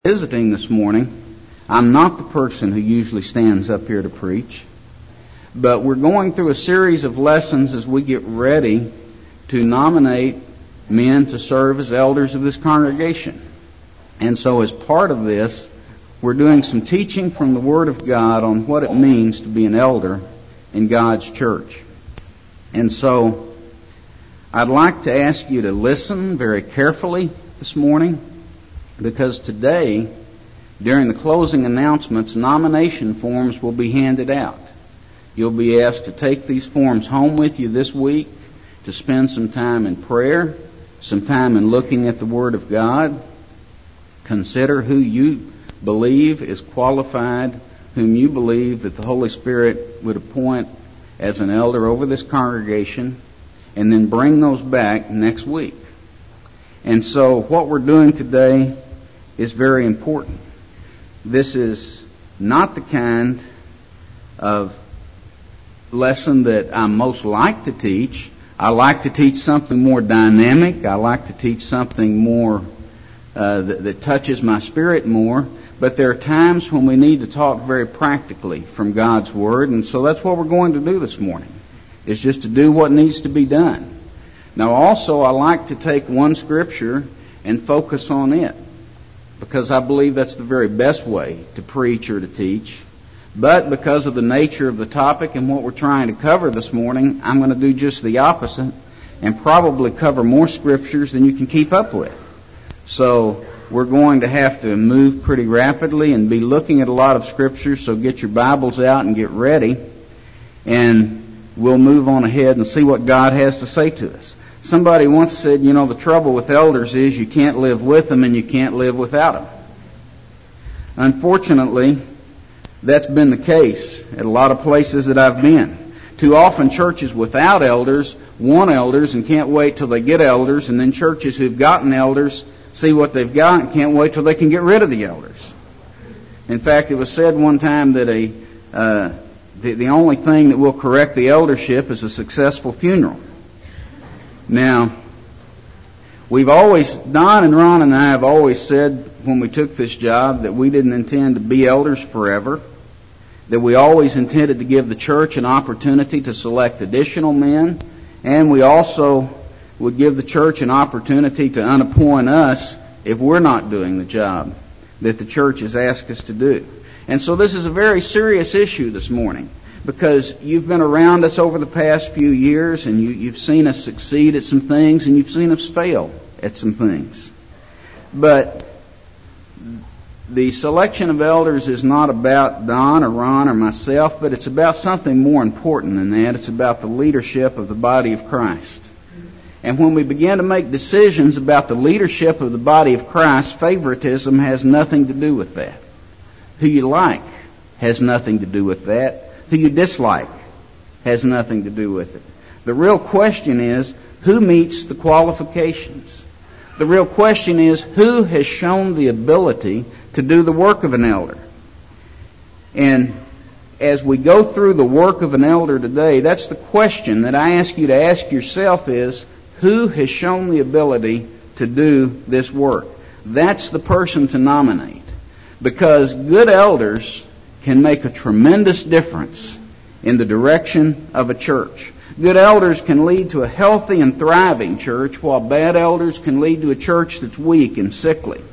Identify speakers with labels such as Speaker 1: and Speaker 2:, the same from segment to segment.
Speaker 1: Visiting this morning, I'm not the person who usually stands up here to preach, but we're going through a series of lessons as we get ready to nominate men to serve as elders of this congregation. And so as part of this, we're doing some teaching from the Word of God on what it means to be an elder in God's church. And so I'd like to ask you to listen very carefully this morning, because today, during the closing announcements, nomination forms will be handed out. You'll be asked to take these forms home with you this week, to spend some time in prayer, some time in looking at the Word of God. Consider who you believe is qualified, whom you believe that the Holy Spirit would appoint as an elder over this congregation, and then bring those back next week. And so what we're doing today is very important. This is not the kind of lesson that I most like to teach. I like to teach something more dynamic. I like to teach something more that touches my spirit more. But there are times when we need to talk very practically from God's Word, and so that's what we're going to do this morning, is just to do what needs to be done. Now also, I like to take one scripture and focus on it, because I believe that's the very best way to preach or to teach. But because of the nature of the topic and what we're trying to cover this morning, I'm going to do just the opposite and probably cover more scriptures than you can keep up with. So we're going to have to move pretty rapidly and be looking at a lot of scriptures, so get your Bibles out and get ready, and we'll move on ahead and see what God has to say to us. Somebody once said, the trouble with elders is you can't live with them and you can't live without them. Unfortunately, that's been the case at a lot of places that I've been. Too often churches without elders want elders and can't wait till they get elders, and then churches who've gotten elders see what they've got and can't wait till they can get rid of the elders. In fact, it was said one time that the only thing that will correct the eldership is a successful funeral. Now, Don and Ron and I have always said when we took this job that we didn't intend to be elders forever, that we always intended to give the church an opportunity to select additional men, and we also would give the church an opportunity to unappoint us if we're not doing the job that the church has asked us to do. And so this is a very serious issue this morning, because you've been around us over the past few years, and you've seen us succeed at some things, and you've seen us fail at some things. But the selection of elders is not about Don or Ron or myself, but it's about something more important than that. It's about the leadership of the body of Christ. And when we begin to make decisions about the leadership of the body of Christ, favoritism has nothing to do with that. Who you like has nothing to do with that. Who you dislike has nothing to do with it. The real question is, who meets the qualifications? The real question is, who has shown the ability to do the work of an elder? And as we go through the work of an elder today, that's the question that I ask you to ask yourself is, who has shown the ability to do this work? That's the person to nominate. Because good elders can make a tremendous difference in the direction of a church. Good elders can lead to a healthy and thriving church, while bad elders can lead to a church that's weak and sickly.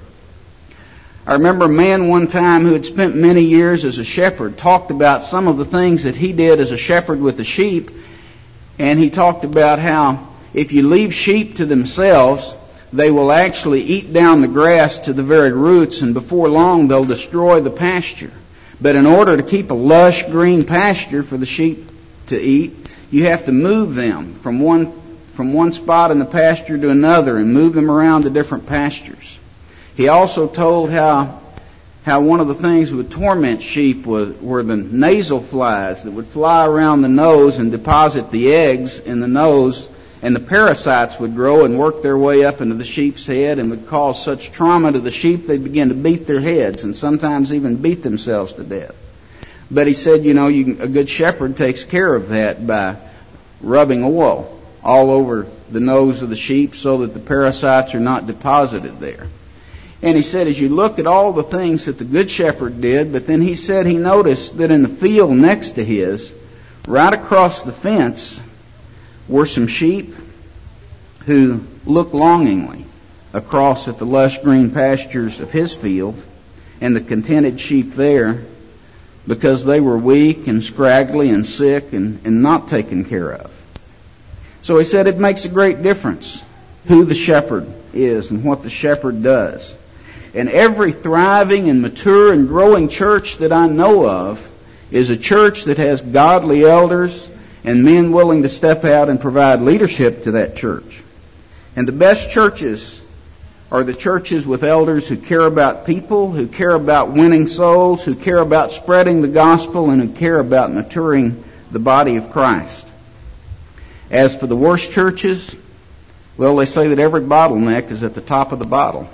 Speaker 1: I remember a man one time who had spent many years as a shepherd talked about some of the things that he did as a shepherd with the sheep, and he talked about how if you leave sheep to themselves, they will actually eat down the grass to the very roots, and before long they'll destroy the pasture. But in order to keep a lush green pasture for the sheep to eat, you have to move them from one spot in the pasture to another and move them around to different pastures. He also told how one of the things that would torment sheep were the nasal flies that would fly around the nose and deposit the eggs in the nose, and the parasites would grow and work their way up into the sheep's head and would cause such trauma to the sheep they'd begin to beat their heads and sometimes even beat themselves to death. But he said, a good shepherd takes care of that by rubbing oil all over the nose of the sheep so that the parasites are not deposited there. And he said, as you look at all the things that the Good Shepherd did, but then he said he noticed that in the field next to his, right across the fence, were some sheep who looked longingly across at the lush green pastures of his field, and the contented sheep there, because they were weak and scraggly and sick and not taken care of. So he said it makes a great difference who the shepherd is and what the shepherd does. And every thriving and mature and growing church that I know of is a church that has godly elders and men willing to step out and provide leadership to that church. And the best churches are the churches with elders who care about people, who care about winning souls, who care about spreading the gospel, and who care about maturing the body of Christ. As for the worst churches, well, they say that every bottleneck is at the top of the bottle.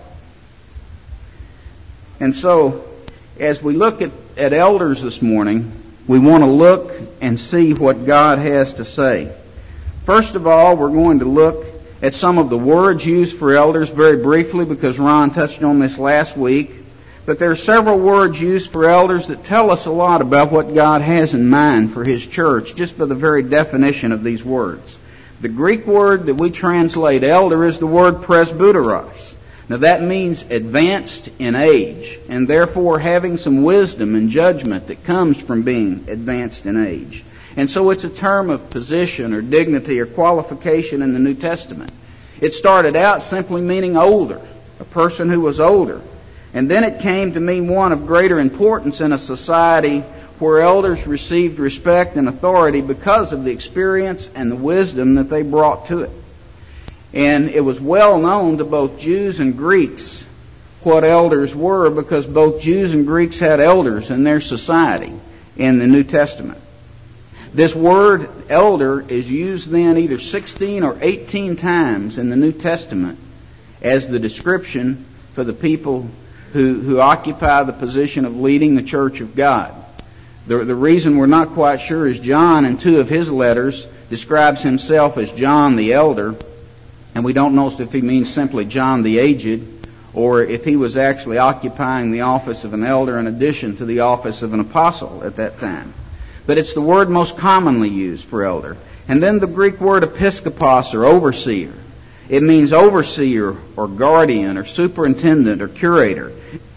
Speaker 1: And so, as we look at elders this morning, we want to look and see what God has to say. First of all, we're going to look at some of the words used for elders very briefly, because Ron touched on this last week. But there are several words used for elders that tell us a lot about what God has in mind for His church, just by the very definition of these words. The Greek word that we translate elder is the word presbyteros. Now that means advanced in age, and therefore having some wisdom and judgment that comes from being advanced in age. And so it's a term of position or dignity or qualification in the New Testament. It started out simply meaning older, a person who was older. And then it came to mean one of greater importance in a society where elders received respect and authority because of the experience and the wisdom that they brought to it. And it was well known to both Jews and Greeks what elders were, because both Jews and Greeks had elders in their society in the New Testament. This word elder is used then either 16 or 18 times in the New Testament as the description for the people who occupy the position of leading the church of God. The reason we're not quite sure is John, in 2 of his letters, describes himself as John the Elder, and we don't know if he means simply John the Aged, or if he was actually occupying the office of an elder in addition to the office of an apostle at that time. But it's the word most commonly used for elder. And then the Greek word episkopos, or overseer. It means overseer or guardian or superintendent or curator.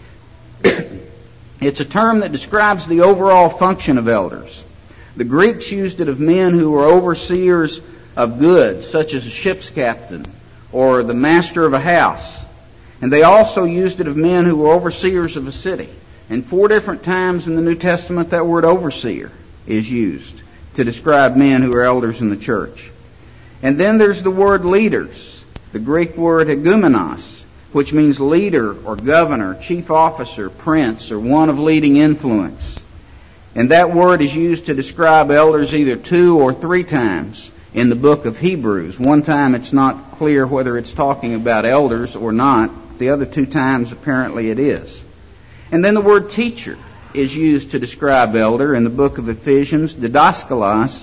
Speaker 1: It's a term that describes the overall function of elders. The Greeks used it of men who were overseers of goods, such as a ship's captain or the master of a house. And they also used it of men who were overseers of a city. And 4 different times in the New Testament that word overseer is used to describe men who are elders in the church. And then there's the word leaders, the Greek word hegumenos, which means leader or governor, chief officer, prince, or one of leading influence. And that word is used to describe elders either 2 or 3 times in the book of Hebrews. One time it's not clear whether it's talking about elders or not. The other 2 times apparently it is. And then the word teacher is used to describe elder in the book of Ephesians, didaskalos.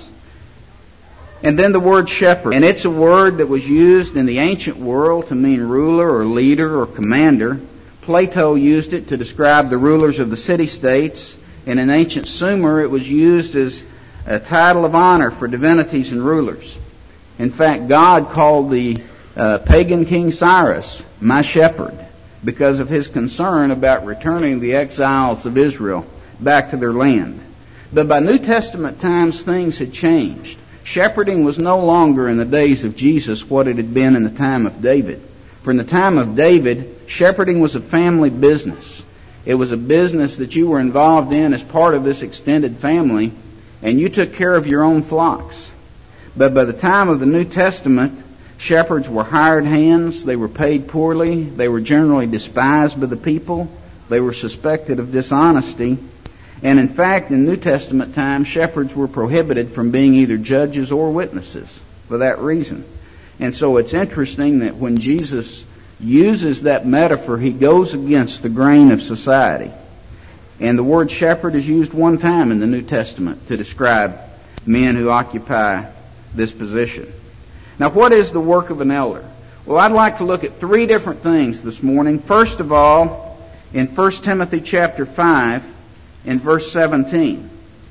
Speaker 1: And then the word shepherd. And it's a word that was used in the ancient world to mean ruler or leader or commander. Plato used it to describe the rulers of the city-states. And in ancient Sumer it was used as a title of honor for divinities and rulers. In fact, God called the pagan King Cyrus my shepherd because of his concern about returning the exiles of Israel back to their land. But by New Testament times, things had changed. Shepherding was no longer in the days of Jesus what it had been in the time of David. For in the time of David, shepherding was a family business. It was a business that you were involved in as part of this extended family, and you took care of your own flocks. But by the time of the New Testament, shepherds were hired hands, they were paid poorly, they were generally despised by the people, they were suspected of dishonesty, and in fact, in New Testament times, shepherds were prohibited from being either judges or witnesses for that reason. And so it's interesting that when Jesus uses that metaphor, he goes against the grain of society. And the word shepherd is used 1 time in the New Testament to describe men who occupy this position. Now, what is the work of an elder? Well, I'd like to look at three different things this morning. First of all, in 1 Timothy chapter 5, in verse 17.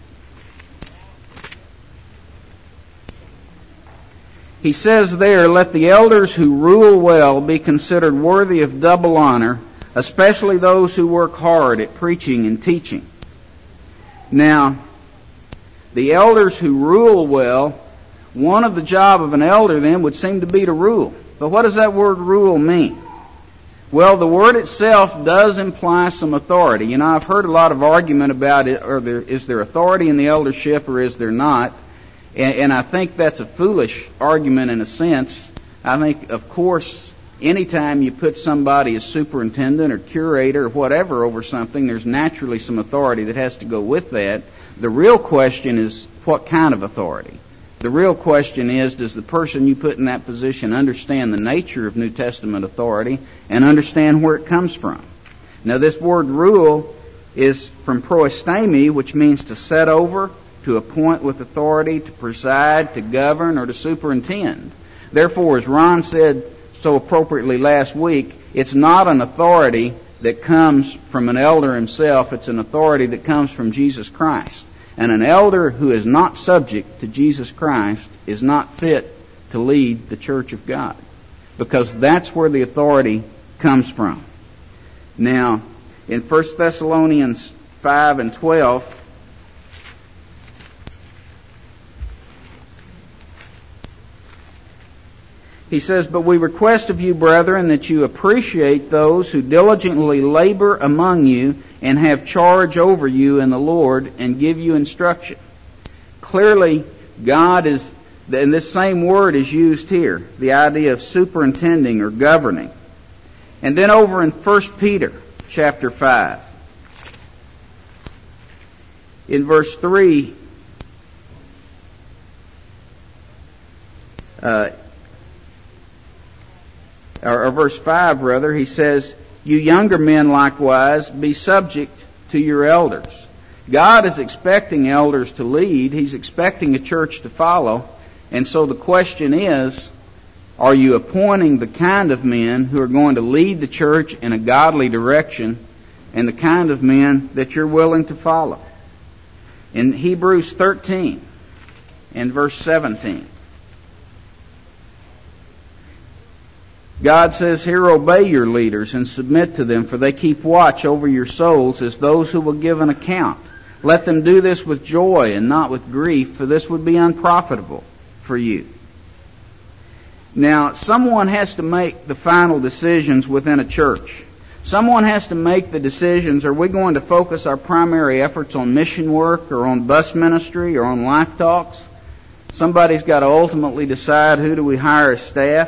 Speaker 1: He says there, "Let the elders who rule well be considered worthy of double honor, especially those who work hard at preaching and teaching." Now, the elders who rule well, one of the job of an elder then would seem to be to rule. But what does that word rule mean? Well, the word itself does imply some authority. You know, I've heard a lot of argument about it, is there authority in the eldership or is there not? And I think that's a foolish argument in a sense. I think, of course, anytime you put somebody as superintendent or curator or whatever over something, there's naturally some authority that has to go with that. The real question is, what kind of authority? The real question is, does the person you put in that position understand the nature of New Testament authority and understand where it comes from? Now, this word rule is from proestemi, which means to set over, to appoint with authority, to preside, to govern, or to superintend. Therefore, as Ron said so appropriately last week, it's not an authority that comes from an elder himself. It's an authority that comes from Jesus Christ. And an elder who is not subject to Jesus Christ is not fit to lead the church of God, because that's where the authority comes from. Now, in 1 Thessalonians 5 and 12, he says, "But we request of you, brethren, that you appreciate those who diligently labor among you and have charge over you in the Lord and give you instruction." Clearly, God is, and this same word is used here, the idea of superintending or governing. And then over in 1 Peter chapter 5, in verse 3, or verse 5 rather, he says, "You younger men likewise be subject to your elders." God is expecting elders to lead. He's expecting a church to follow. And so the question is, are you appointing the kind of men who are going to lead the church in a godly direction and the kind of men that you're willing to follow? In Hebrews 13 and verse 17, God says here, "Obey your leaders and submit to them, for they keep watch over your souls as those who will give an account. Let them do this with joy and not with grief, for this would be unprofitable for you." Now, someone has to make the final decisions within a church. Someone has to make the decisions. Are we going to focus our primary efforts on mission work or on bus ministry or on life talks? Somebody's got to ultimately decide, who do we hire as staff?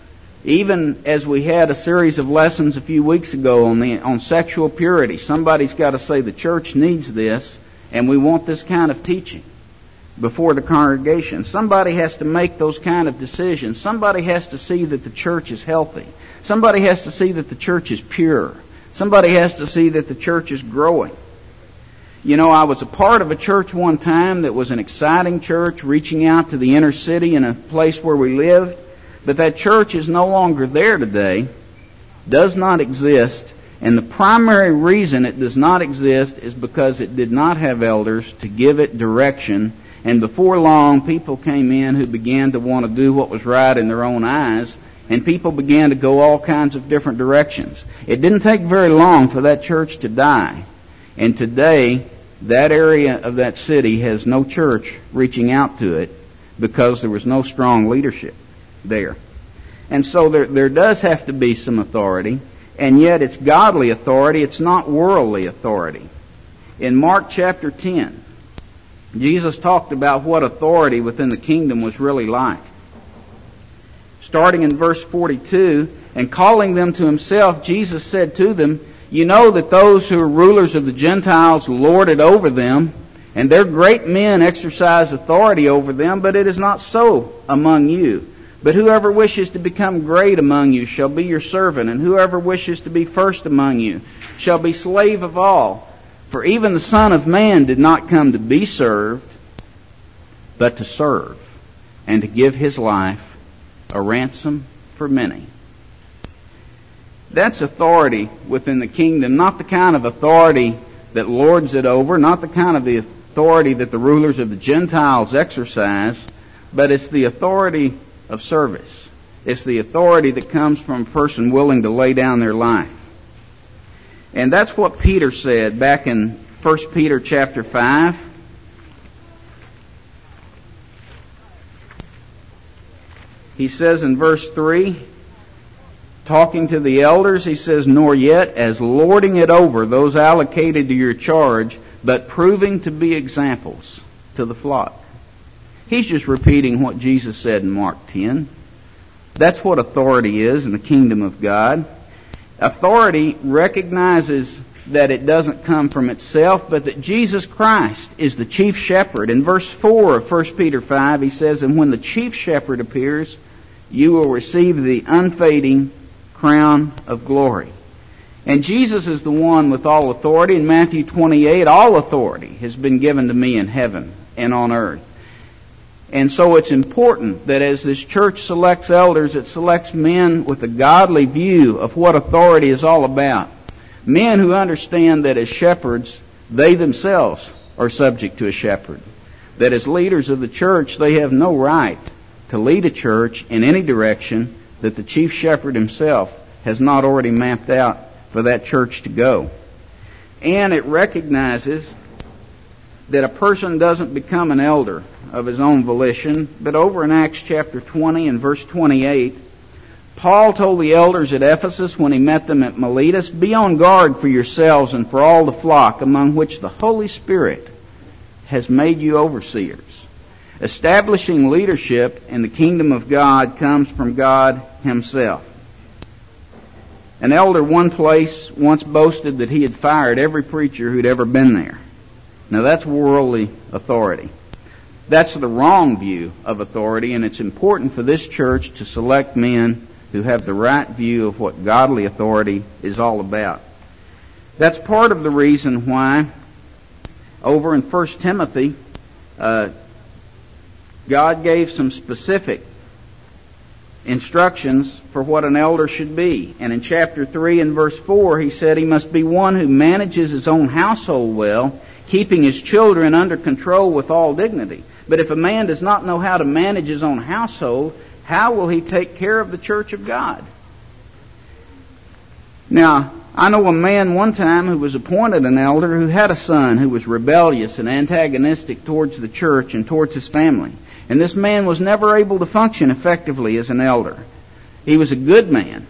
Speaker 1: Even as we had a series of lessons a few weeks ago on sexual purity, somebody's got to say the church needs this and we want this kind of teaching before the congregation. Somebody has to make those kind of decisions. Somebody has to see that the church is healthy. Somebody has to see that the church is pure. Somebody has to see that the church is growing. You know, I was a part of a church one time that was an exciting church reaching out to the inner city in a place where we lived. But that church is no longer there today, does not exist, and the primary reason it does not exist is because it did not have elders to give it direction, and before long people came in who began to want to do what was right in their own eyes, and people began to go all kinds of different directions. It didn't take very long for that church to die, and today that area of that city has no church reaching out to it because there was no strong leadership there. And so there does have to be some authority, and yet it's godly authority, it's not worldly authority. In Mark chapter 10, Jesus talked about what authority within the kingdom was really like. Starting in verse 42, "And calling them to himself, Jesus said to them, You know that those who are rulers of the Gentiles lord it over them, and their great men exercise authority over them, but it is not so among you. But whoever wishes to become great among you shall be your servant, and whoever wishes to be first among you shall be slave of all. For even the Son of Man did not come to be served, but to serve, and to give his life a ransom for many. That's authority within the kingdom, not the kind of authority that lords it over, not the kind of the authority that the rulers of the Gentiles exercise, but it's the authority of service. It's the authority that comes from a person willing to lay down their life. And that's what Peter said back in 1 Peter chapter 5. He says in verse 3, talking to the elders, he says, "Nor yet as lording it over those allocated to your charge, but proving to be examples to the flock." He's just repeating what Jesus said in Mark 10. That's what authority is in the kingdom of God. Authority recognizes that it doesn't come from itself, but that Jesus Christ is the chief shepherd. In verse 4 of 1 Peter 5, he says, "And when the chief shepherd appears, you will receive the unfading crown of glory." And Jesus is the one with all authority. In Matthew 28, all authority has been given to me in heaven and on earth. And so it's important that as this church selects elders, it selects men with a godly view of what authority is all about. Men who understand that as shepherds, they themselves are subject to a shepherd. That as leaders of the church, they have no right to lead a church in any direction that the chief shepherd himself has not already mapped out for that church to go. And it recognizes that a person doesn't become an elder of his own volition, but over in Acts chapter 20 and verse 28, Paul told the elders at Ephesus when he met them at Miletus, "Be on guard for yourselves and for all the flock among which the Holy Spirit has made you overseers." Establishing leadership in the kingdom of God comes from God Himself. An elder one place once boasted that he had fired every preacher who'd ever been there. Now that's worldly authority. That's the wrong view of authority, and it's important for this church to select men who have the right view of what godly authority is all about. That's part of the reason why over in 1 Timothy, God gave some specific instructions for what an elder should be. And in chapter 3 and verse 4, he said he must be one who manages his own household well, keeping his children under control with all dignity. But if a man does not know how to manage his own household, how will he take care of the church of God? Now, I know a man one time who was appointed an elder who had a son who was rebellious and antagonistic towards the church and towards his family. And this man was never able to function effectively as an elder. He was a good man,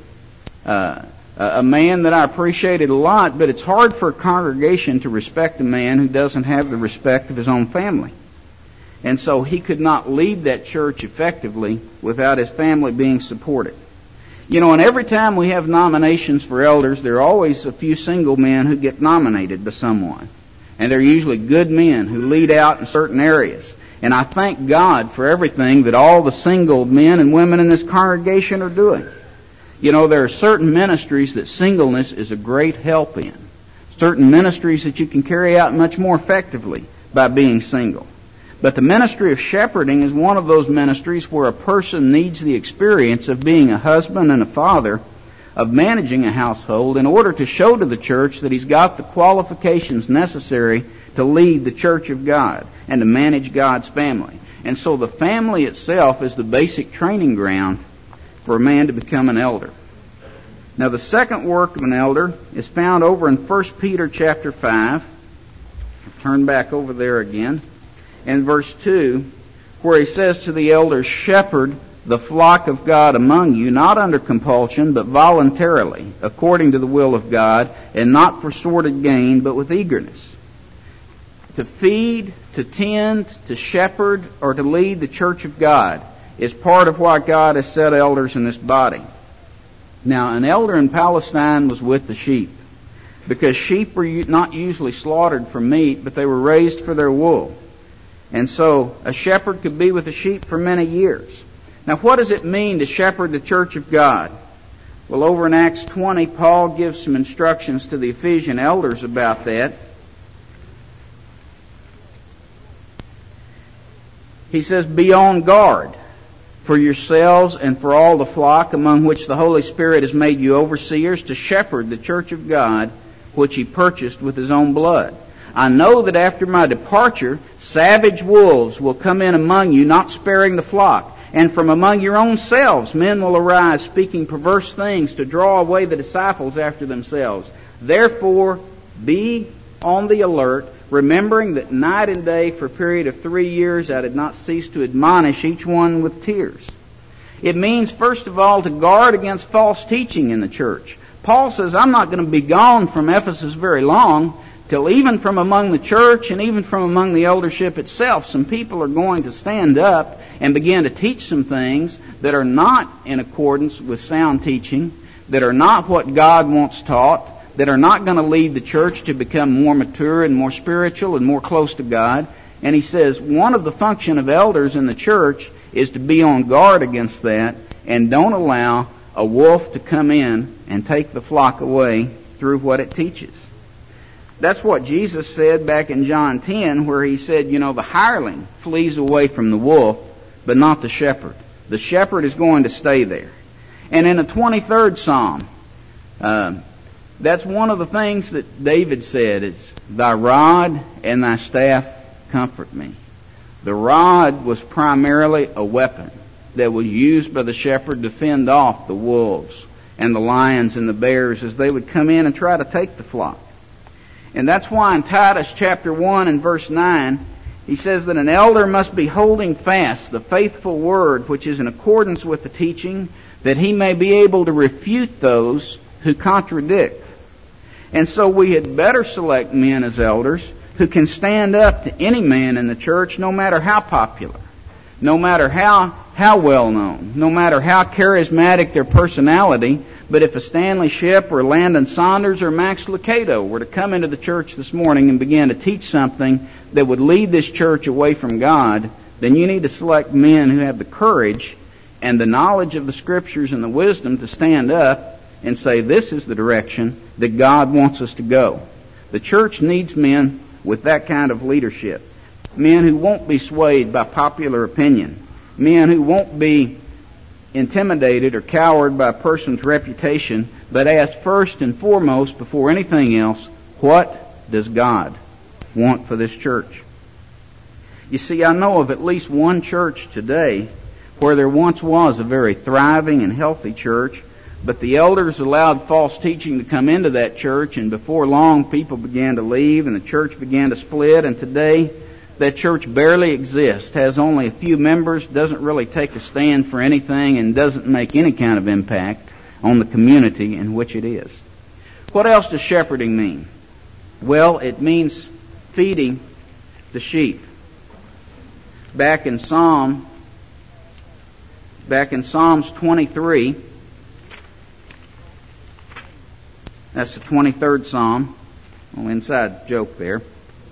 Speaker 1: a man that I appreciated a lot, but it's hard for a congregation to respect a man who doesn't have the respect of his own family. And so he could not lead that church effectively without his family being supported. You know, and every time we have nominations for elders, there are always a few single men who get nominated by someone. And they're usually good men who lead out in certain areas. And I thank God for everything that all the single men and women in this congregation are doing. You know, there are certain ministries that singleness is a great help in. Certain ministries that you can carry out much more effectively by being single. But the ministry of shepherding is one of those ministries where a person needs the experience of being a husband and a father, of managing a household in order to show to the church that he's got the qualifications necessary to lead the church of God and to manage God's family. And so the family itself is the basic training ground for a man to become an elder. Now the second work of an elder is found over in 1 Peter chapter 5. I'll turn back over there again. In verse 2, where he says to the elders, "Shepherd the flock of God among you, not under compulsion, but voluntarily, according to the will of God, and not for sordid gain, but with eagerness." To feed, to tend, to shepherd, or to lead the church of God is part of why God has set elders in this body. Now, an elder in Palestine was with the sheep, because sheep were not usually slaughtered for meat, but they were raised for their wool. And so a shepherd could be with the sheep for many years. Now, what does it mean to shepherd the church of God? Well, over in Acts 20, Paul gives some instructions to the Ephesian elders about that. He says, "Be on guard for yourselves and for all the flock among which the Holy Spirit has made you overseers to shepherd the church of God, which He purchased with His own blood. I know that after my departure, savage wolves will come in among you, not sparing the flock. And from among your own selves men will arise, speaking perverse things to draw away the disciples after themselves. Therefore, be on the alert, remembering that night and day for a period of 3 years I did not cease to admonish each one with tears. It means, first of all, to guard against false teaching in the church. Paul says, I'm not going to be gone from Ephesus very long, till even from among the church and even from among the eldership itself, some people are going to stand up and begin to teach some things that are not in accordance with sound teaching, that are not what God wants taught, that are not going to lead the church to become more mature and more spiritual and more close to God. And he says one of the function of elders in the church is to be on guard against that, and don't allow a wolf to come in and take the flock away through what it teaches. That's what Jesus said back in John 10, where He said, the hireling flees away from the wolf, but not the shepherd. The shepherd is going to stay there. And in the 23rd Psalm, that's one of the things that David said is, Thy rod and Thy staff comfort me. The rod was primarily a weapon that was used by the shepherd to fend off the wolves and the lions and the bears as they would come in and try to take the flock. And that's why in Titus chapter 1 and verse 9, he says that an elder must be holding fast the faithful word which is in accordance with the teaching, that he may be able to refute those who contradict. And so we had better select men as elders who can stand up to any man in the church, no matter how popular, no matter how well known, no matter how charismatic their personality. But if a Stanley Shipp or Landon Saunders or Max Lucado were to come into the church this morning and begin to teach something that would lead this church away from God, then you need to select men who have the courage and the knowledge of the Scriptures and the wisdom to stand up and say, this is the direction that God wants us to go. The church needs men with that kind of leadership. Men who won't be swayed by popular opinion. Men who won't be intimidated or cowered by a person's reputation, but ask first and foremost, before anything else, what does God want for this church? You see, I know of at least one church today where there once was a very thriving and healthy church, but the elders allowed false teaching to come into that church, and before long people began to leave and the church began to split, and today that church barely exists, has only a few members, doesn't really take a stand for anything, and doesn't make any kind of impact on the community in which it is. What else does shepherding mean? Well, it means feeding the sheep. Back in Psalms 23, that's the 23rd Psalm. Inside joke there.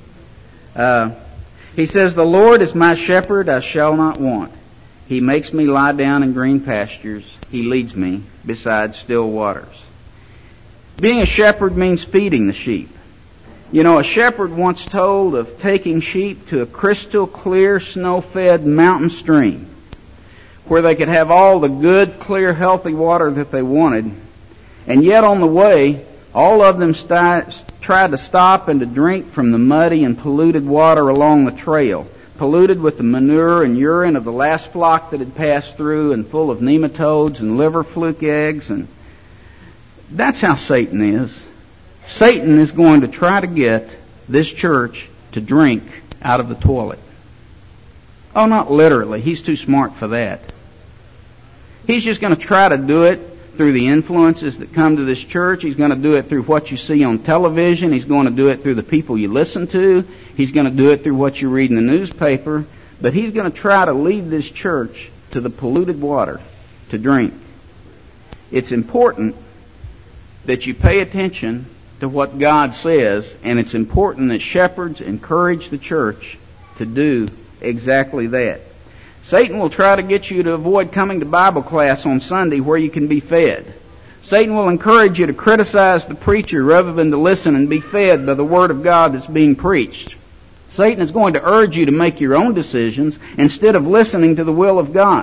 Speaker 1: He says, The Lord is my shepherd, I shall not want. He makes me lie down in green pastures. He leads me beside still waters. Being a shepherd means feeding the sheep. A shepherd once told of taking sheep to a crystal clear, snow-fed mountain stream where they could have all the good, clear, healthy water that they wanted. And yet on the way, all of them tried to stop and to drink from the muddy and polluted water along the trail, polluted with the manure and urine of the last flock that had passed through and full of nematodes and liver fluke eggs. And that's how Satan is. Satan is going to try to get this church to drink out of the toilet. Oh, not literally. He's too smart for that. He's just going to try to do it through the influences that come to this church. He's going to do it through what you see on television. He's going to do it through the people you listen to. He's going to do it through what you read in the newspaper. But he's going to try to lead this church to the polluted water to drink. It's important that you pay attention to what God says, and it's important that shepherds encourage the church to do exactly that. Satan will try to get you to avoid coming to Bible class on Sunday where you can be fed. Satan will encourage you to criticize the preacher rather than to listen and be fed by the Word of God that's being preached. Satan is going to urge you to make your own decisions instead of listening to the will of God.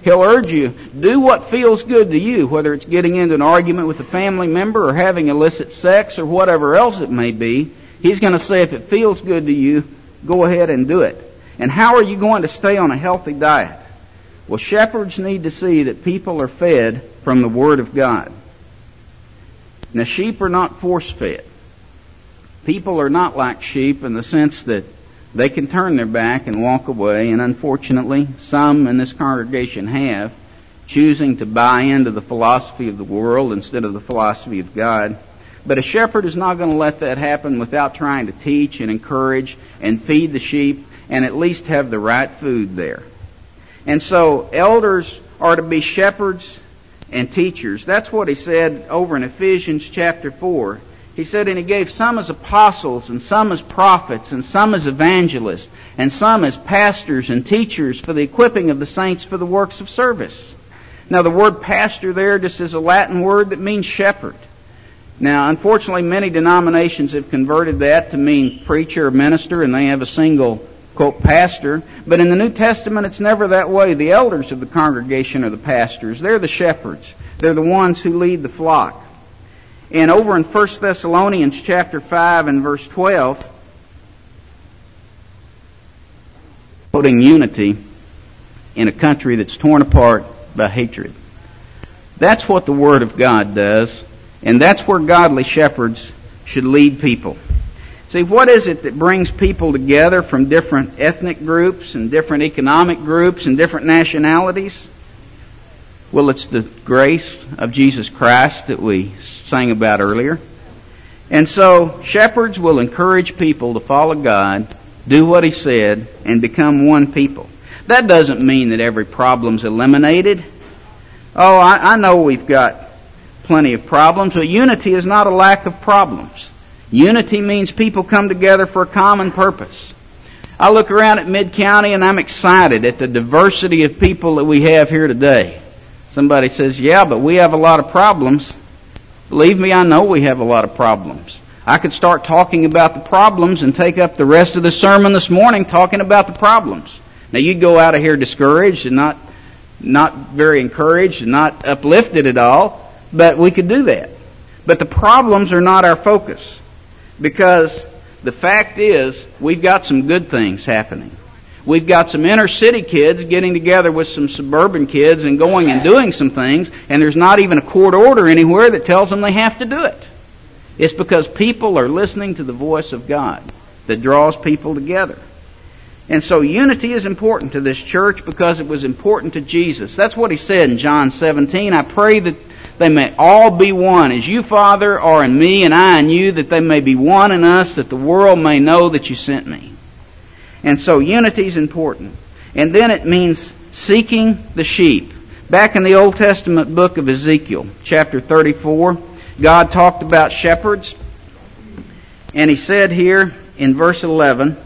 Speaker 1: He'll urge you, do what feels good to you, whether it's getting into an argument with a family member or having illicit sex or whatever else it may be. He's going to say, if it feels good to you, go ahead and do it. And how are you going to stay on a healthy diet? Well, shepherds need to see that people are fed from the Word of God. Now, sheep are not force-fed. People are not like sheep in the sense that they can turn their back and walk away, and unfortunately, some in this congregation have, choosing to buy into the philosophy of the world instead of the philosophy of God. But a shepherd is not going to let that happen without trying to teach and encourage and feed the sheep and at least have the right food there. And so elders are to be shepherds and teachers. That's what he said over in Ephesians chapter 4. He said, and he gave some as apostles, and some as prophets, and some as evangelists, and some as pastors and teachers for the equipping of the saints for the works of service. Now the word pastor there just is a Latin word that means shepherd. Now unfortunately many denominations have converted that to mean preacher or minister, and they have a single, quote, pastor. But in the New Testament it's never that way. The elders of the congregation are the pastors. They're the shepherds. They're the ones who lead the flock. And over in 1 Thessalonians chapter 5 and verse 12, quoting unity in a country that's torn apart by hatred. That's what the Word of God does, and that's where godly shepherds should lead people. See, what is it that brings people together from different ethnic groups and different economic groups and different nationalities? Well, it's the grace of Jesus Christ that we sang about earlier. And so, shepherds will encourage people to follow God, do what He said, and become one people. That doesn't mean that every problem's eliminated. Oh, I know we've got plenty of problems, but unity is not a lack of problems. Unity means people come together for a common purpose. I look around at Mid-County and I'm excited at the diversity of people that we have here today. Somebody says, yeah, but we have a lot of problems. Believe me, I know we have a lot of problems. I could start talking about the problems and take up the rest of the sermon this morning talking about the problems. Now you'd go out of here discouraged and not very encouraged and not uplifted at all, but we could do that. But the problems are not our focus, because the fact is we've got some good things happening. We've got some inner city kids getting together with some suburban kids and going and doing some things, and there's not even a court order anywhere that tells them they have to do it. It's because people are listening to the voice of God that draws people together. And so unity is important to this church because it was important to Jesus. That's what He said in John 17. I pray that they may all be one, as you, Father, are in me and I in you, that they may be one in us, that the world may know that you sent me. And so unity is important. And then it means seeking the sheep. Back in the Old Testament book of Ezekiel, chapter 34, God talked about shepherds. And He said here in verse 11,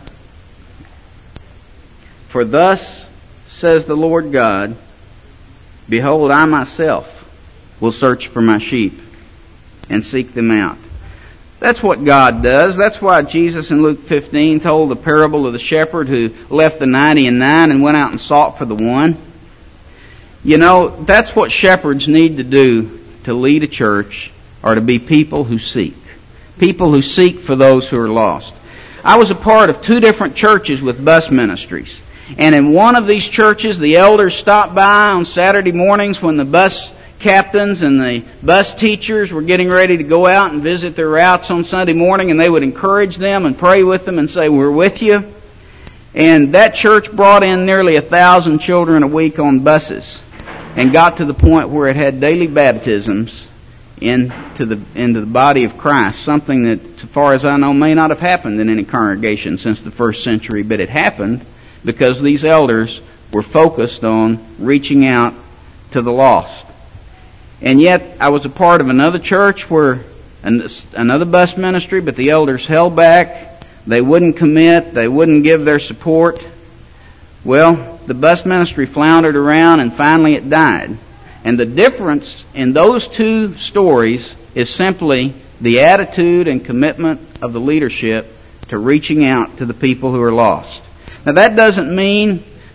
Speaker 1: for thus says the Lord God, behold, I myself will search for my sheep and seek them out. That's what God does. That's why Jesus in Luke 15 told the parable of the shepherd who left the 99 and went out and sought for the one. You know, that's what shepherds need to do to lead a church, or to be people who seek. People who seek for those who are lost. I was a part of 2 different churches with bus ministries. And in one of these churches, the elders stopped by on Saturday mornings when the bus captains and the bus teachers were getting ready to go out and visit their routes on Sunday morning, and they would encourage them and pray with them and say, we're with you. And that church brought in nearly 1,000 children a week on buses and got to the point where it had daily baptisms into the body of Christ, something that, as far as I know, may not have happened in any congregation since the first century, but it happened because these elders were focused on reaching out to the lost. And yet, I was a part of another church where another bus ministry, but the elders held back. They wouldn't commit. They wouldn't give their support. Well, the bus ministry floundered around and finally it died. And the difference in those 2 stories is simply the attitude and commitment of the leadership to reaching out to the people who are lost. Now that doesn't mean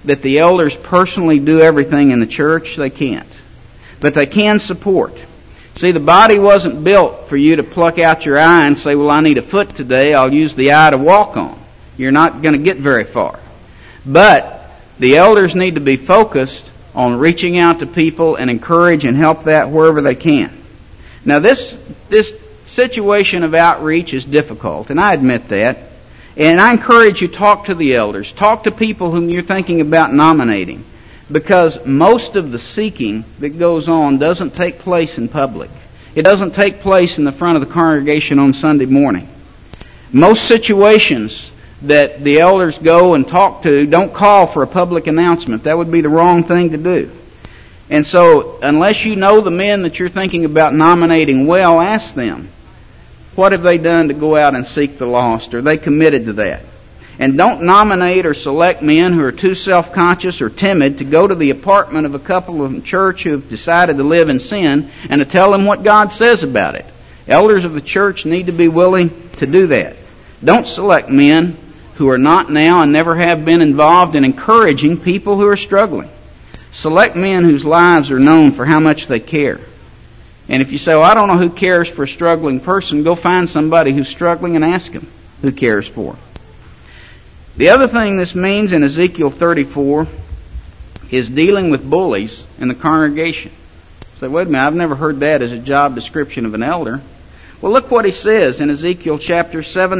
Speaker 1: that the elders personally do everything in the church. They can't. But they can support. See, the body wasn't built for you to pluck out your eye and say, well, I need a foot today, I'll use the eye to walk on. You're not going to get very far. But the elders need to be focused on reaching out to people and encourage and help that wherever they can. Now this situation of outreach is difficult, and I admit that. And I encourage you, talk to the elders. Talk to people whom you're thinking about nominating. Because most of the seeking that goes on doesn't take place in public. It doesn't take place in the front of the congregation on Sunday morning. Most situations that the elders go and talk to don't call for a public announcement. That would be the wrong thing to do. And so, unless you know the men that you're thinking about nominating well, ask them, what have they done to go out and seek the lost? Are they committed to that? And don't nominate or select men who are too self-conscious or timid to go to the apartment of a couple in church who have decided to live in sin and to tell them what God says about it. Elders of the church need to be willing to do that. Don't select men who are not now and never have been involved in encouraging people who are struggling. Select men whose lives are known for how much they care. And if you say, well, I don't know who cares for a struggling person, go find somebody who's struggling and ask them who cares for. The other thing this means in Ezekiel 34 is dealing with bullies in the congregation. You say, wait a minute, I've never heard that as a job description of an elder. Well, look what he says in Ezekiel chapter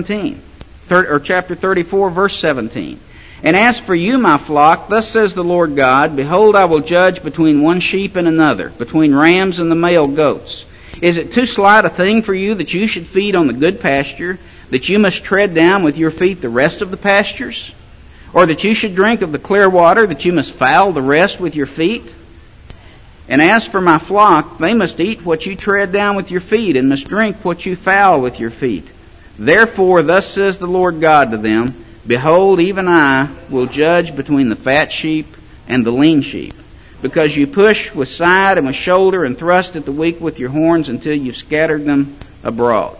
Speaker 1: 34, verse 17. And as for you, my flock, thus says the Lord God, behold, I will judge between one sheep and another, between rams and the male goats. Is it too slight a thing for you that you should feed on the good pasture, that you must tread down with your feet the rest of the pastures? Or that you should drink of the clear water, that you must foul the rest with your feet? And as for my flock, they must eat what you tread down with your feet, and must drink what you foul with your feet. Therefore, thus says the Lord God to them, behold, even I will judge between the fat sheep and the lean sheep, because you push with side and with shoulder and thrust at the weak with your horns until you've scattered them abroad.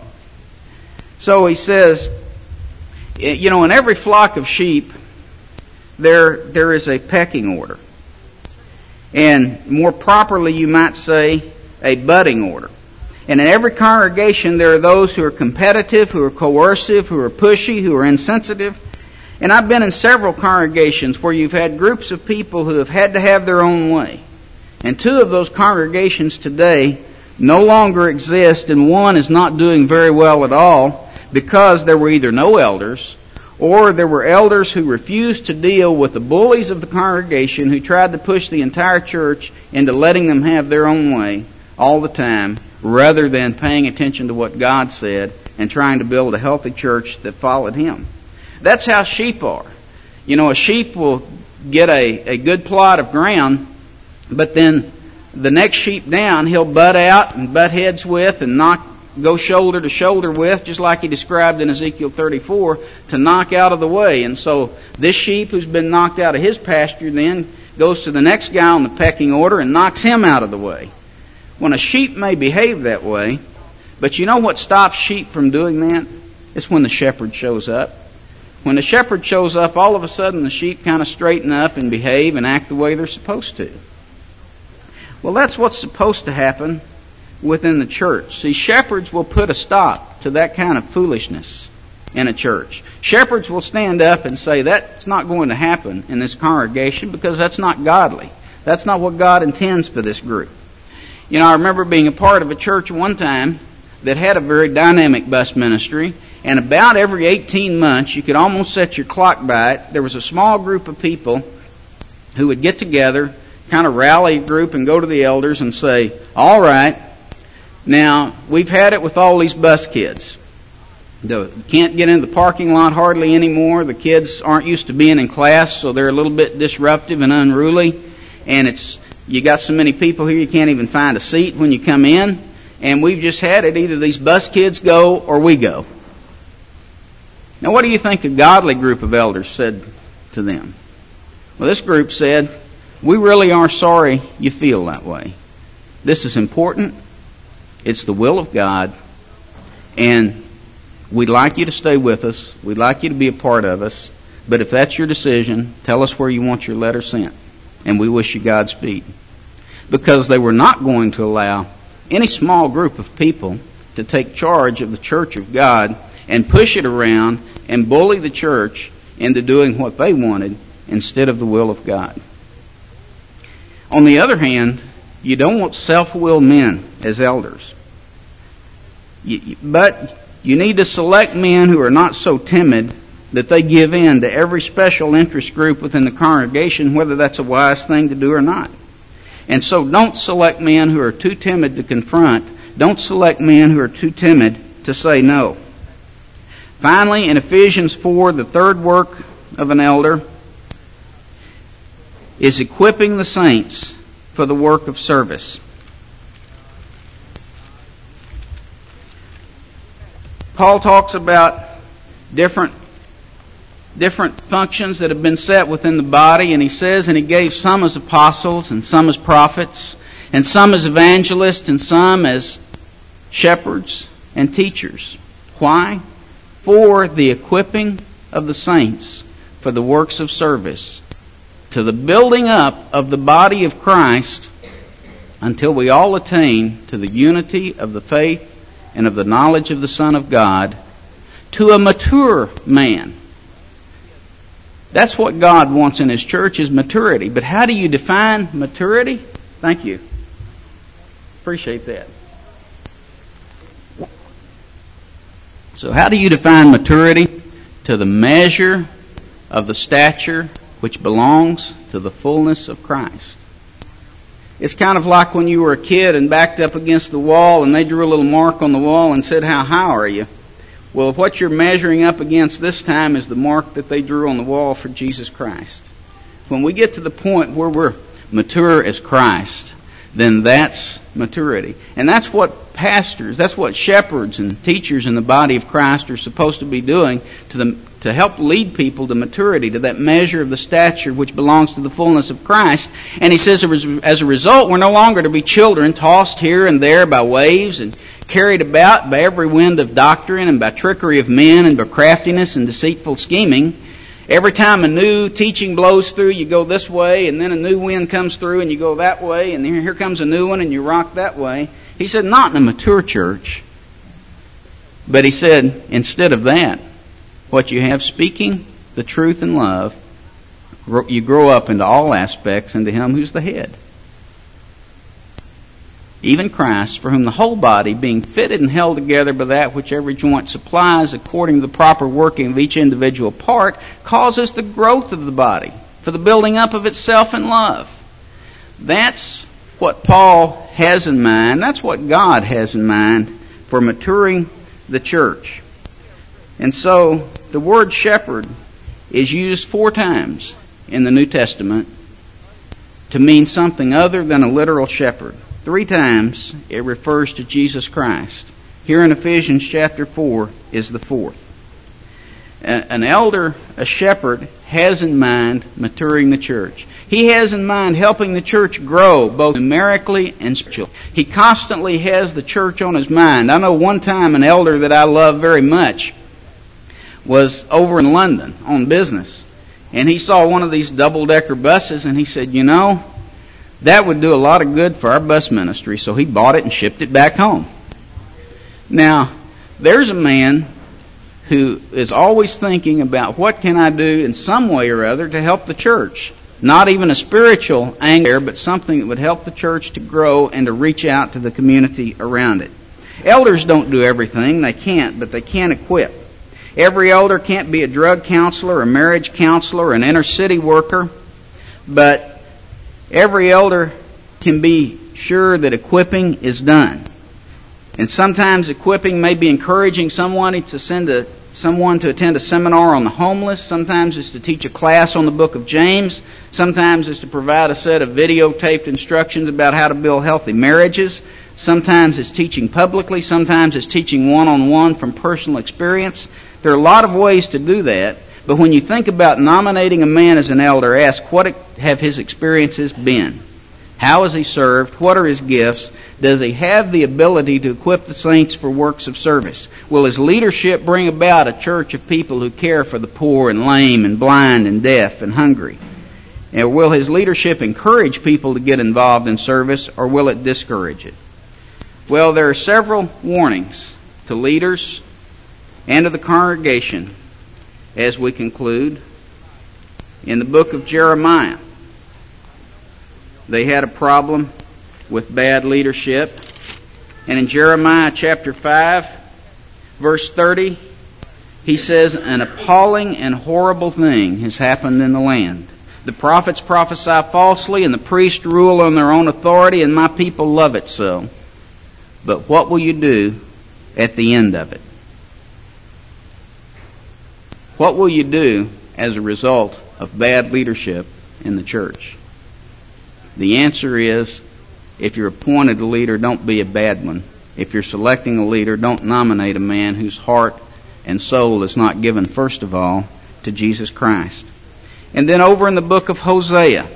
Speaker 1: So he says, you know, in every flock of sheep, there is a pecking order. And more properly, you might say, a budding order. And in every congregation, there are those who are competitive, who are coercive, who are pushy, who are insensitive. And I've been in several congregations where you've had groups of people who have had to have their own way. And two of those congregations today no longer exist, and one is not doing very well at all because there were either no elders or there were elders who refused to deal with the bullies of the congregation who tried to push the entire church into letting them have their own way all the time rather than paying attention to what God said and trying to build a healthy church that followed Him. That's how sheep are. You know, a sheep will get a good plot of ground, but then the next sheep down he'll butt out and butt heads with and go shoulder to shoulder with, just like he described in Ezekiel 34, to knock out of the way. And so this sheep who's been knocked out of his pasture then goes to the next guy on the pecking order and knocks him out of the way. When a sheep may behave that way, but you know what stops sheep from doing that? It's when the shepherd shows up. When the shepherd shows up, all of a sudden the sheep kind of straighten up and behave and act the way they're supposed to. Well, that's what's supposed to happen within the church. See, shepherds will put a stop to that kind of foolishness in a church. Shepherds will stand up and say, that's not going to happen in this congregation because that's not godly. That's not what God intends for this group. You know, I remember being a part of a church one time that had a very dynamic bus ministry, and about every 18 months, you could almost set your clock by it, there was a small group of people who would get together, kind of rally a group and go to the elders and say, all right, now we've had it with all these bus kids. They can't get into the parking lot hardly anymore. The kids aren't used to being in class, so they're a little bit disruptive and unruly. And you got so many people here you can't even find a seat when you come in. And we've just had it, either these bus kids go or we go. Now what do you think a godly group of elders said to them? Well, this group said, we really are sorry you feel that way. This is important. It's the will of God. And we'd like you to stay with us. We'd like you to be a part of us. But if that's your decision, tell us where you want your letter sent, and we wish you Godspeed. Because they were not going to allow any small group of people to take charge of the church of God and push it around and bully the church into doing what they wanted instead of the will of God. On the other hand, you don't want self-willed men as elders. But you need to select men who are not so timid that they give in to every special interest group within the congregation, whether that's a wise thing to do or not. And so don't select men who are too timid to confront. Don't select men who are too timid to say no. Finally, in Ephesians 4, the third work of an elder is equipping the saints for the work of service. Paul talks about different functions that have been set within the body, and he says, and he gave some as apostles, and some as prophets, and some as evangelists, and some as shepherds and teachers. Why? For the equipping of the saints for the works of service, to the building up of the body of Christ, until we all attain to the unity of the faith and of the knowledge of the Son of God, to a mature man. That's what God wants in His church, is maturity. But how do you define maturity? Thank you. Appreciate that. So how do you define maturity? To the measure of the stature which belongs to the fullness of Christ. It's kind of like when you were a kid and backed up against the wall and they drew a little mark on the wall and said, how high are you? Well, what you're measuring up against this time is the mark that they drew on the wall for Jesus Christ. When we get to the point where we're mature as Christ, then that's maturity. And that's what pastors, that's what shepherds and teachers in the body of Christ are supposed to be doing to help lead people to maturity, to that measure of the stature which belongs to the fullness of Christ. And he says, as a result, we're no longer to be children tossed here and there by waves and carried about by every wind of doctrine and by trickery of men and by craftiness and deceitful scheming. Every time a new teaching blows through, you go this way, and then a new wind comes through and you go that way, and then here comes a new one and you rock that way. He said, not in a mature church. But he said, instead of that, what you have, speaking the truth in love, you grow up into all aspects into Him who's the head, even Christ, for whom the whole body, being fitted and held together by that which every joint supplies, according to the proper working of each individual part, causes the growth of the body for the building up of itself in love. That's what Paul has in mind. That's what God has in mind for maturing the church. And so the word shepherd is used 4 times in the New Testament to mean something other than a literal shepherd. 3 times it refers to Jesus Christ. Here in Ephesians chapter 4 is the 4th. An elder, a shepherd, has in mind maturing the church. He has in mind helping the church grow, both numerically and spiritually. He constantly has the church on his mind. I know one time an elder that I love very much was over in London on business. And he saw one of these double-decker buses and he said, you know, that would do a lot of good for our bus ministry. So he bought it and shipped it back home. Now, there's a man who is always thinking about what can I do in some way or other to help the church. Not even a spiritual angle, but something that would help the church to grow and to reach out to the community around it. Elders don't do everything. They can't, but they can equip. Every elder can't be a drug counselor, a marriage counselor, an inner city worker, but every elder can be sure that equipping is done. And sometimes equipping may be encouraging someone to attend a seminar on the homeless. Sometimes it's to teach a class on the book of James. Sometimes it's to provide a set of videotaped instructions about how to build healthy marriages. Sometimes it's teaching publicly. Sometimes it's teaching one-on-one from personal experience. There are a lot of ways to do that. But when you think about nominating a man as an elder, ask what have his experiences been? How has he served? What are his gifts? Does he have the ability to equip the saints for works of service? Will his leadership bring about a church of people who care for the poor and lame and blind and deaf and hungry? And will his leadership encourage people to get involved in service, or will it discourage it? Well, there are several warnings to leaders and to the congregation as we conclude. In the book of Jeremiah, they had a problem with bad leadership. And in Jeremiah chapter 5, verse 30, he says, "An appalling and horrible thing has happened in the land. The prophets prophesy falsely, and the priests rule on their own authority, and my people love it so. But what will you do at the end of it?" What will you do as a result of bad leadership in the church? The answer is, if you're appointed a leader, don't be a bad one. If you're selecting a leader, don't nominate a man whose heart and soul is not given, first of all, to Jesus Christ. And then over in the book of Hosea,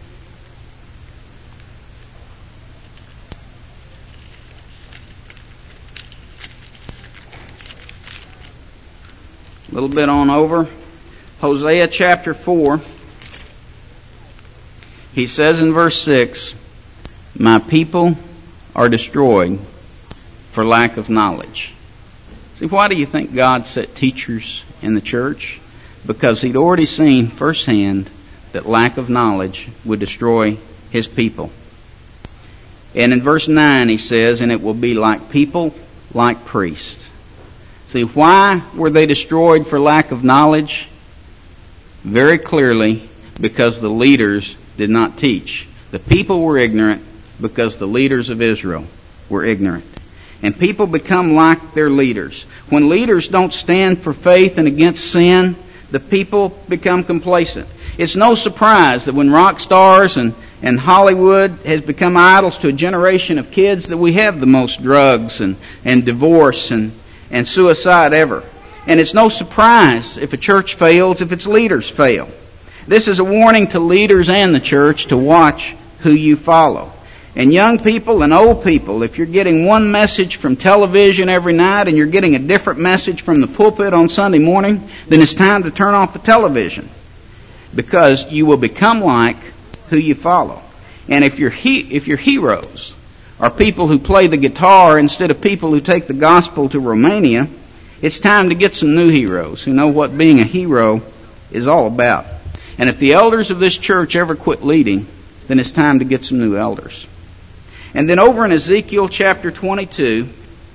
Speaker 1: a little bit on over, Hosea chapter 4, he says in verse 6, "My people are destroyed for lack of knowledge." See, why do you think God set teachers in the church? Because he'd already seen firsthand that lack of knowledge would destroy his people. And in verse 9 he says, "And it will be like people, like priests." See, why were they destroyed for lack of knowledge? Very clearly, because the leaders did not teach. The people were ignorant because the leaders of Israel were ignorant. And people become like their leaders. When leaders don't stand for faith and against sin, the people become complacent. It's no surprise that when rock stars and Hollywood has become idols to a generation of kids, that we have the most drugs and divorce and suicide ever. And it's no surprise if a church fails, if its leaders fail. This is a warning to leaders and the church to watch who you follow. And young people and old people, if you're getting one message from television every night and you're getting a different message from the pulpit on Sunday morning, then it's time to turn off the television. Because you will become like who you follow. And if your heroes are people who play the guitar instead of people who take the gospel to Romania, it's time to get some new heroes who know what being a hero is all about. And if the elders of this church ever quit leading, then it's time to get some new elders. And then over in Ezekiel chapter 22,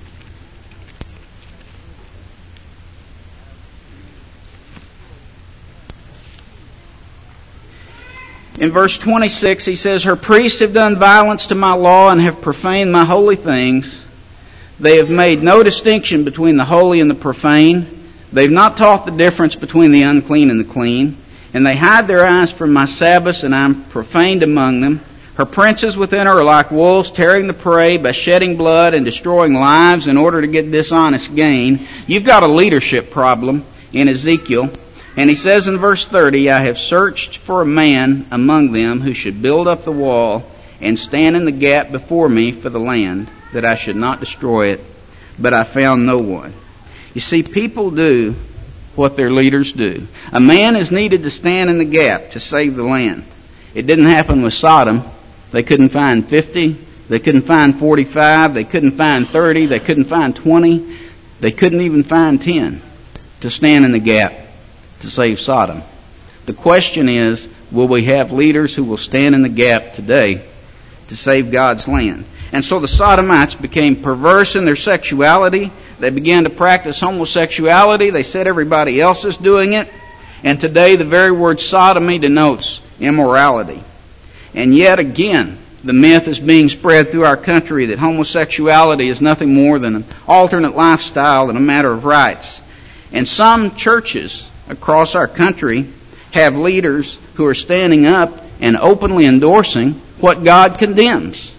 Speaker 1: in verse 26 he says, "Her priests have done violence to my law and have profaned my holy things. They have made no distinction between the holy and the profane. They've not taught the difference between the unclean and the clean. And they hide their eyes from my Sabbaths, and I'm profaned among them. Her princes within her are like wolves, tearing the prey by shedding blood and destroying lives in order to get dishonest gain." You've got a leadership problem in Ezekiel. And he says in verse 30, "I have searched for a man among them who should build up the wall and stand in the gap before me for the land, that I should not destroy it, but I found no one." You see, people do what their leaders do. A man is needed to stand in the gap to save the land. It didn't happen with Sodom. They couldn't find 50. They couldn't find 45. They couldn't find 30. They couldn't find 20. They couldn't even find 10 to stand in the gap to save Sodom. The question is, will we have leaders who will stand in the gap today to save God's land? And so the Sodomites became perverse in their sexuality. They began to practice homosexuality. They said everybody else is doing it. And today the very word sodomy denotes immorality. And yet again, the myth is being spread through our country that homosexuality is nothing more than an alternate lifestyle and a matter of rights. And some churches across our country have leaders who are standing up and openly endorsing what God condemns.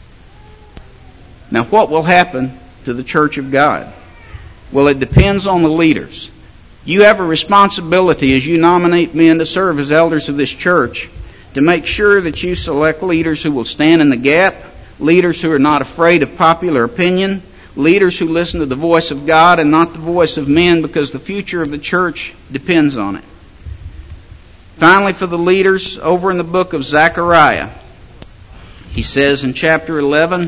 Speaker 1: Now, what will happen to the church of God? Well, it depends on the leaders. You have a responsibility as you nominate men to serve as elders of this church to make sure that you select leaders who will stand in the gap, leaders who are not afraid of popular opinion, leaders who listen to the voice of God and not the voice of men, because the future of the church depends on it. Finally, for the leaders, over in the book of Zechariah, he says in chapter 11,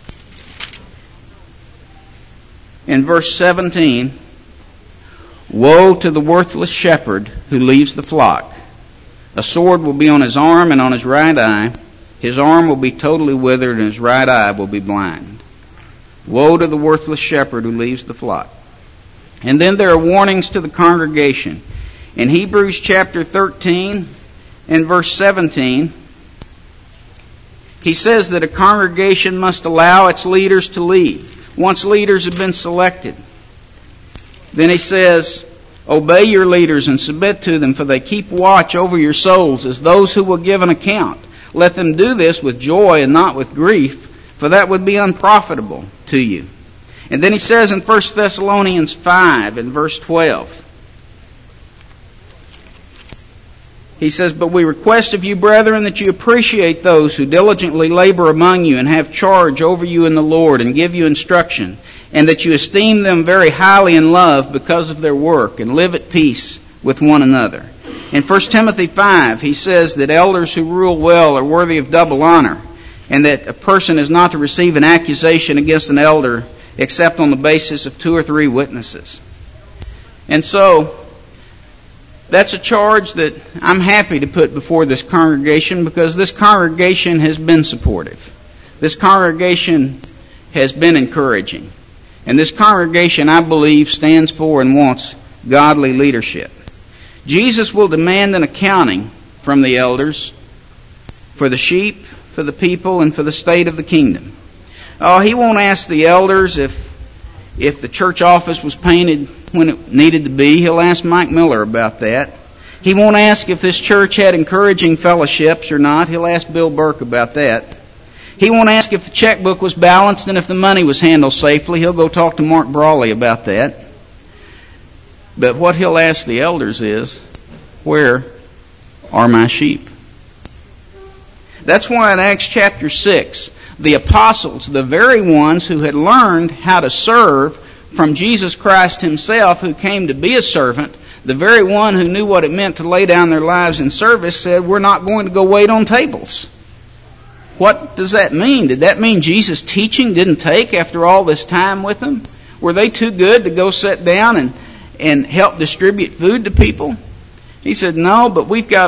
Speaker 1: in verse 17, "Woe to the worthless shepherd who leaves the flock. A sword will be on his arm and on his right eye. His arm will be totally withered and his right eye will be blind. Woe to the worthless shepherd who leaves the flock." And then there are warnings to the congregation. In Hebrews chapter 13 and verse 17, he says that a congregation must allow its leaders to lead once leaders have been selected. Then he says, "Obey your leaders and submit to them, for they keep watch over your souls as those who will give an account. Let them do this with joy and not with grief, for that would be unprofitable to you." And then he says in 1 Thessalonians 5 and verse 12, he says, "But we request of you, brethren, that you appreciate those who diligently labor among you and have charge over you in the Lord and give you instruction, and that you esteem them very highly in love because of their work, and live at peace with one another." In 1 Timothy 5, he says that elders who rule well are worthy of double honor, and that a person is not to receive an accusation against an elder except on the basis of 2 or 3 witnesses. And so, that's a charge that I'm happy to put before this congregation, because this congregation has been supportive. This congregation has been encouraging. And this congregation, I believe, stands for and wants godly leadership. Jesus will demand an accounting from the elders for the sheep, for the people, and for the state of the kingdom. Oh, he won't ask the elders if the church office was painted when it needed to be. He'll ask Mike Miller about that. He won't ask if this church had encouraging fellowships or not. He'll ask Bill Burke about that. He won't ask if the checkbook was balanced and if the money was handled safely. He'll go talk to Mark Brawley about that. But what he'll ask the elders is, where are my sheep? That's why in Acts chapter 6, the apostles, the very ones who had learned how to serve from Jesus Christ himself, who came to be a servant, the very one who knew what it meant to lay down their lives in service, said, "We're not going to go wait on tables." What does that mean? Did that mean Jesus' teaching didn't take after all this time with them? Were they too good to go sit down and help distribute food to people? He said, "No, but we've got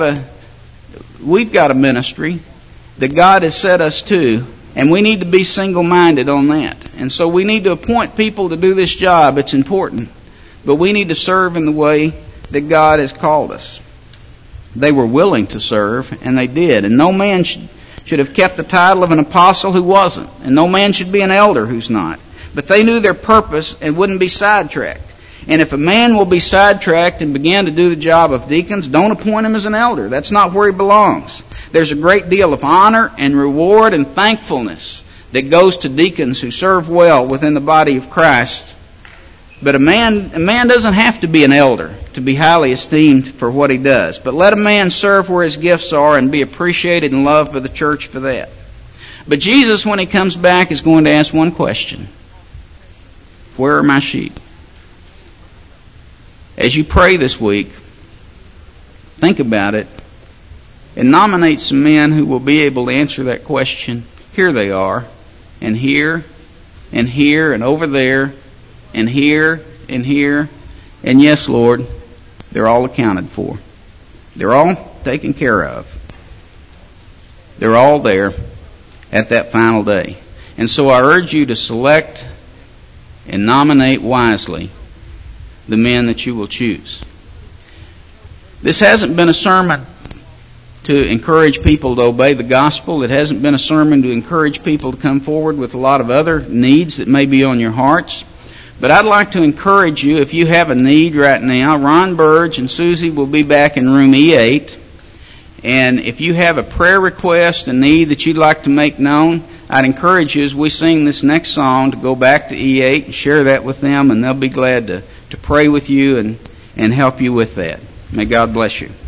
Speaker 1: a ministry that God has set us to, and we need to be single-minded on that. And so we need to appoint people to do this job. It's important. But we need to serve in the way that God has called us." They were willing to serve, and they did. And no man should have kept the title of an apostle who wasn't. And no man should be an elder who's not. But they knew their purpose and wouldn't be sidetracked. And if a man will be sidetracked and begin to do the job of deacons, don't appoint him as an elder. That's not where he belongs. There's a great deal of honor and reward and thankfulness that goes to deacons who serve well within the body of Christ. But a man doesn't have to be an elder to be highly esteemed for what he does. But let a man serve where his gifts are and be appreciated and loved by the church for that. But Jesus, when he comes back, is going to ask one question. Where are my sheep? As you pray this week, think about it and nominate some men who will be able to answer that question. Here they are, and here, and here, and over there, and here, and here. And yes, Lord, they're all accounted for. They're all taken care of. They're all there at that final day. And so I urge you to select and nominate wisely the men that you will choose. This hasn't been a sermon to encourage people to obey the gospel. It hasn't been a sermon to encourage people to come forward with a lot of other needs that may be on your hearts. But I'd like to encourage you, if you have a need right now, Ron Burge and Susie will be back in room E8. And if you have a prayer request, a need that you'd like to make known, I'd encourage you as we sing this next song to go back to E8 and share that with them, and they'll be glad to pray with you and help you with that. May God bless you.